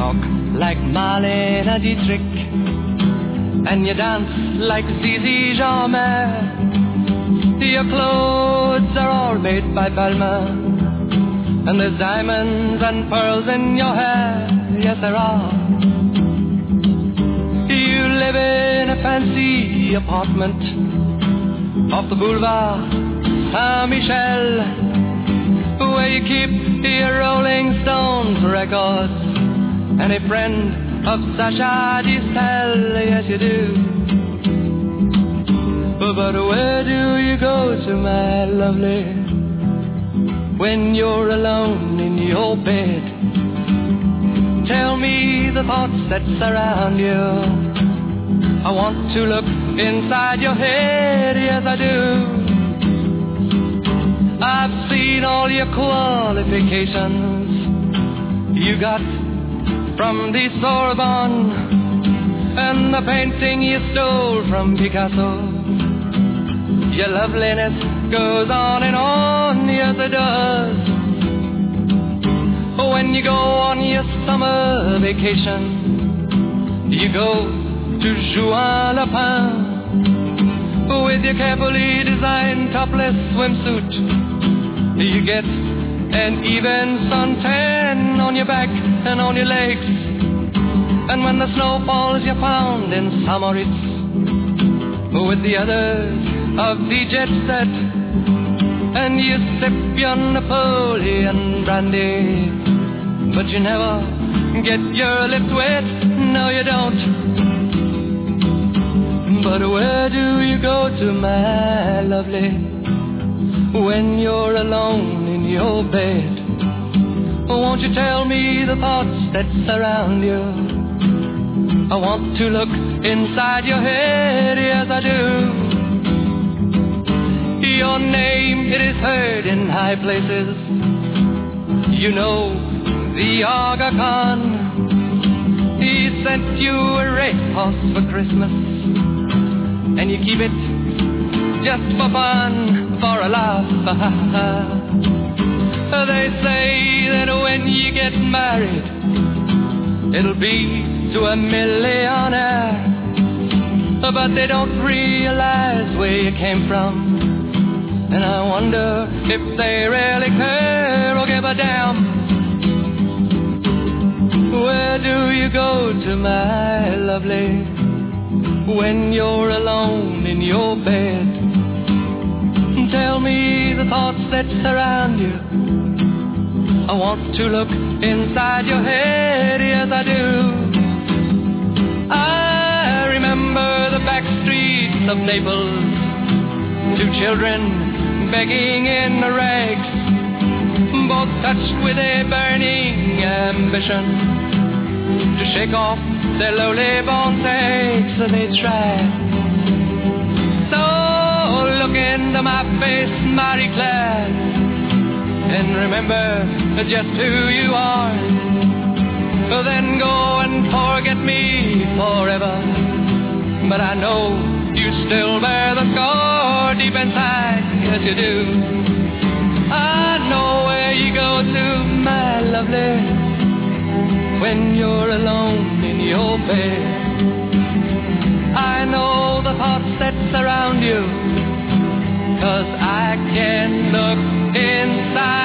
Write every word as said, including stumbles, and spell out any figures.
talk like Marlene Dietrich, and you dance like Zizi Jeanmaire. Your clothes are all made by Balmain, and there's diamonds and pearls in your hair. Yes, there are. You live in a fancy apartment off the boulevard Saint-Michel, where you keep your Rolling Stones records and a friend of Sacha Distel. Yes, you do. But where do you go to, my lovely, when you're alone in your bed? Tell me the thoughts that surround you. I want to look inside your head. Yes, I do. I've seen all your qualifications you got from the Sorbonne, and the painting you stole from Picasso. Your loveliness goes on and on, yes it does. When you go on your summer vacation, you go to Juan-le-Pin with your carefully designed topless swimsuit. You get an even suntan on your back and on your legs, and when the snow falls you're found in Samoritz with the others of the jet set, and you sip your Napoleon brandy, but you never get your lips wet. No, you don't. But where do you go to, my lovely, when you're alone in your bed? Won't you tell me the thoughts that surround you? I want to look inside your head. Yes, I do. Your name, it is heard in high places. You know the Aga Khan. He sent you a racehorse for Christmas, and you keep it just for fun, for a laugh. They say that when you get married, it'll be to a millionaire, but they don't realize where you came from. And I wonder if they really care or give a damn. Where do you go to, my lovely, when you're alone in your bed? Tell me the thoughts that surround you. I want to look inside your head. Yes, I do. I remember the back streets of Naples, two children begging in the rags, both touched with a burning ambition to shake off their lowly born aches. So they try. So look into my face, Marie Claire, and remember just who you are. Then go and forget me forever, but I know you still bear the scar deep inside. Yes, you do. I know where you go to, my lovely, when you're alone in your bed. I know the thoughts that surround you, 'cause I can look inside